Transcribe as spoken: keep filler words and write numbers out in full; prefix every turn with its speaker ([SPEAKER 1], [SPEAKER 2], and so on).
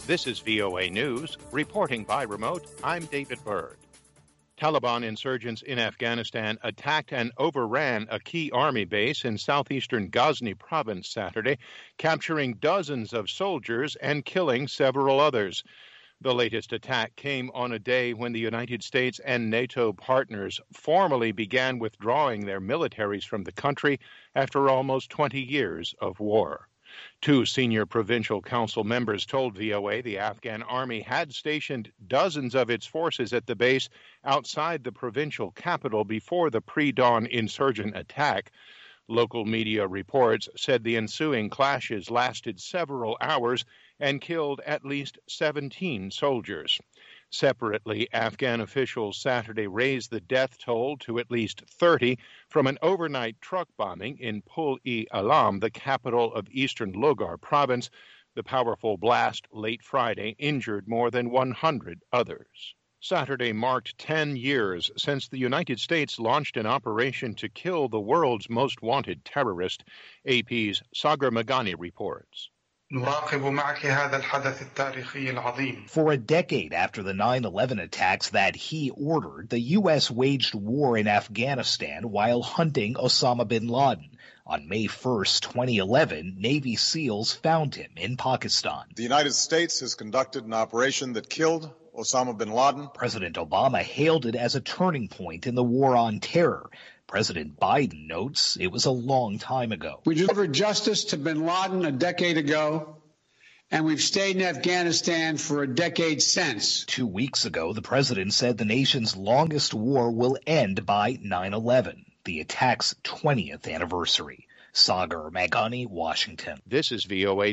[SPEAKER 1] This is V O A News. Reporting by remote, I'm David Byrd. Taliban insurgents in Afghanistan attacked and overran a key army base in southeastern Ghazni province Saturday, capturing dozens of soldiers and killing several others. The latest attack came on a day when the United States and NATO partners formally began withdrawing their militaries from the country after almost twenty years of war. Two senior provincial council members told V O A the Afghan army had stationed dozens of its forces at the base outside the provincial capital before the pre-dawn insurgent attack. Local media reports said the ensuing clashes lasted several hours and killed at least seventeen soldiers. Separately, Afghan officials Saturday raised the death toll to at least thirty from an overnight truck bombing in Pul-e-Alam, the capital of eastern Logar province. The powerful blast late Friday injured more than one hundred others. Saturday marked ten years since the United States launched an operation to kill the world's most wanted terrorist. A P's Sagar Magani reports.
[SPEAKER 2] For a decade after the nine eleven attacks that he ordered, the U S waged war in Afghanistan while hunting Osama bin Laden. On May first, twenty eleven, Navy SEALs found him in Pakistan.
[SPEAKER 3] The United States has conducted an operation that killed Osama bin Laden.
[SPEAKER 2] President Obama hailed it as a turning point in the war on terror. President Biden notes it was a long time ago.
[SPEAKER 4] We delivered justice to bin Laden a decade ago, and we've stayed in Afghanistan for a decade since.
[SPEAKER 2] Two weeks ago, the president said the nation's longest war will end by nine eleven, the attack's twentieth anniversary. Sagar Magani, Washington.
[SPEAKER 1] This is V O A